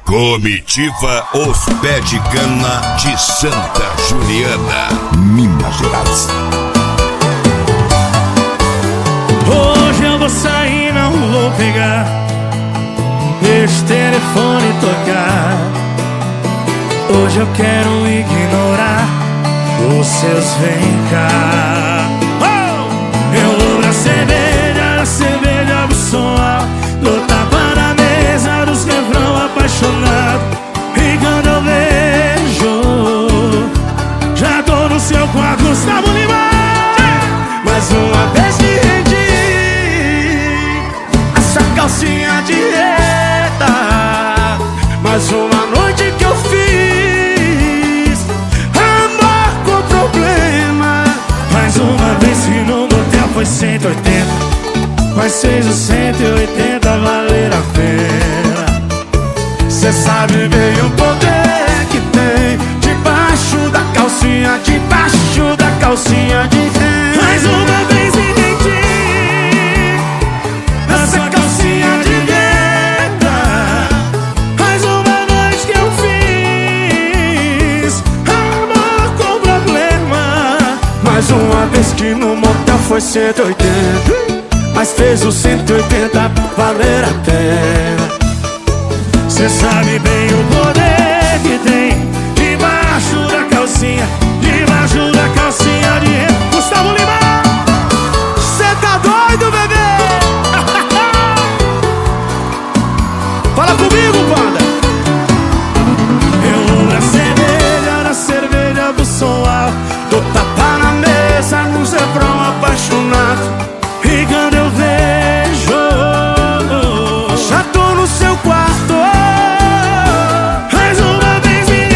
Comitiva Os Pé de Cana de Santa Juliana, Minas Gerais. Hoje eu vou sair, não vou pegar, deixa o telefone tocar. Hoje eu quero ignorar os seus vem cá. Eu vou na cerveja do som alto, do tapa na mesa, dos refrão apaixonado. E quando eu vejo, já tô no seu quarto, Gustavo Lima. Mais uma vez que rendi essa calcinha de reta, mais uma noite que eu fiz amor com problema. Mais uma vez que no motel foi 180, mas fez os 180 valer a pena. Cê sabe bem o poder que tem debaixo da calcinha, debaixo da calcinha de renda. Mais uma vez entendi essa calcinha de renda, mais uma noite que eu fiz amor com problema. Mais uma vez que no motel foi 180, mas fez os 180 valer a pena. Cê sabe bem o poder que tem debaixo da calcinha, debaixo da calcinha de renda. Gustavo Lima, cê tá doido, bebê? Fala comigo, banda. Eu vou na cerveja do som alto, do tapa na mesa, nos refrão apaixonado. E quando eu vejo, já tô no seu quarto. Mais uma vez me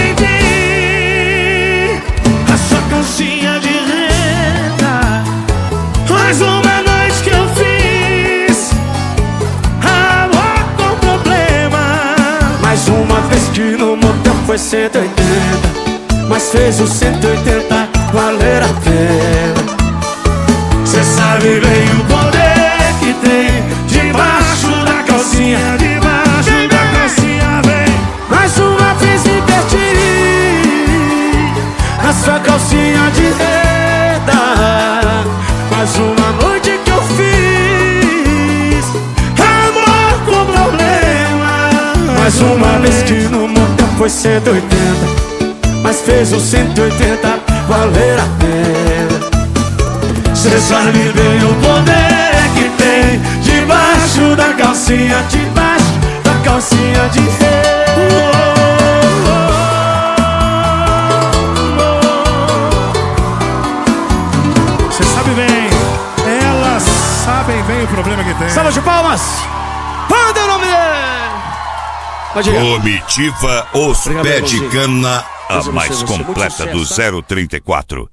rendi a sua calcinha de renda, mais uma noite que eu fiz amor com problema. Mais uma vez que no motel foi 180, mas fez os 180 valer a pena. Cê sabe bem o poder que tem debaixo da calcinha, debaixo da calcinha, vem. Mais uma vez me perdi a sua calcinha de renda, mais uma noite que eu fiz amor com problema. Mais uma vez que no motel foi 180, mas fez os 180 valer a pena. Cê sabe bem o poder que tem debaixo da calcinha, debaixo da calcinha de renda. Cê sabe bem, elas sabem bem o problema que tem. Salva de palmas! Manda o nome dele! Comitiva Os Pé de Cana, a mais completa do 034.